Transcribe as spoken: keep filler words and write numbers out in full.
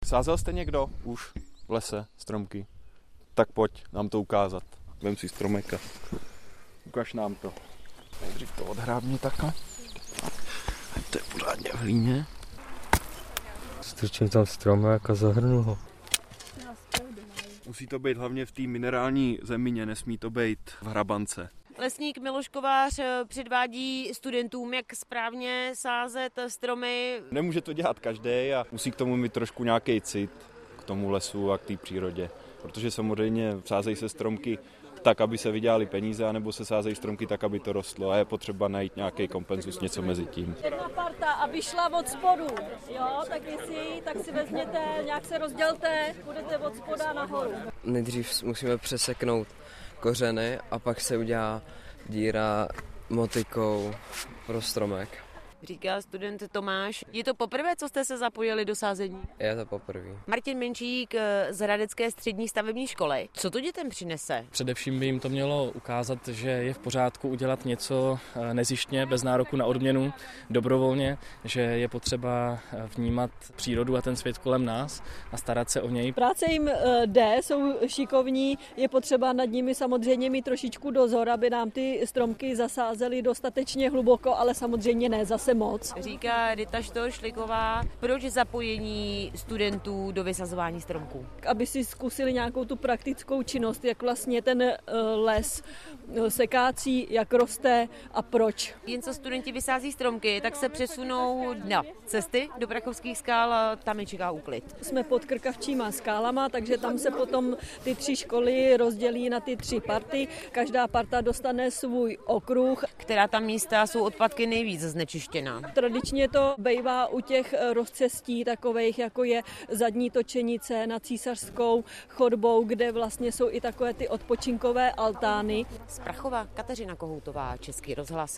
Sázel jste někdo už v lese stromky? Tak pojď nám to ukázat. Vem si stromek a ukaž nám to. Nejdřív to odhrábni takhle. Ať to je pořádně v hlíně. Strčím tam stromek a zahrnu ho. Musí to být hlavně v té minerální zemině, nesmí to být v hrabance. Lesník Miloš Kovář předvádí studentům, jak správně sázet stromy. Nemůže to dělat každý a musí k tomu mít trošku nějaký cit k tomu lesu a k té přírodě. Protože samozřejmě sázejí se stromky tak, aby se vydělali peníze, anebo se sázejí stromky tak, aby to rostlo. A je potřeba najít nějaký kompenzus, něco mezi tím. Jedna parta, aby šla od spodu, jo, tak jestli, tak si vezměte, nějak se rozdělte, půjdete od spoda nahoru. Nejdřív musíme přeseknout kořeny a pak se udělá díra motykou pro stromek. Říká student Tomáš. Je to poprvé, co jste se zapojili do sázení? Je to poprvé. Martin Menčík z Hradecké střední stavební školy. Co to dětem přinese? Především by jim to mělo ukázat, že je v pořádku udělat něco nezištně, bez nároku na odměnu, dobrovolně, že je potřeba vnímat přírodu a ten svět kolem nás a starat se o něj. Práce jim jde, jsou šikovní, je potřeba nad nimi samozřejmě mít trošičku dozor, aby nám ty stromky zasázely dostatečně hluboko, ale samozřejmě ne zase moc. Říká Rita Štoršliková, proč zapojení studentů do vysazování stromků? Aby si zkusili nějakou tu praktickou činnost, jak vlastně ten les sekácí, jak roste a proč. Jen co studenti vysází stromky, tak se přesunou na cesty do Prachovských skál, tam je čeká úklid. Jsme pod Krkavčíma skálama, takže tam se potom ty tři školy rozdělí na ty tři party. Každá parta dostane svůj okruh. Která tam místa jsou odpadky nejvíc znečištěná? Tradičně to bývá u těch rozcestí takových, jako je zadní točenice nad Císařskou chodbou, kde vlastně jsou i takové ty odpočinkové altány. Z Prachova Kateřina Kohoutová, Český rozhlas.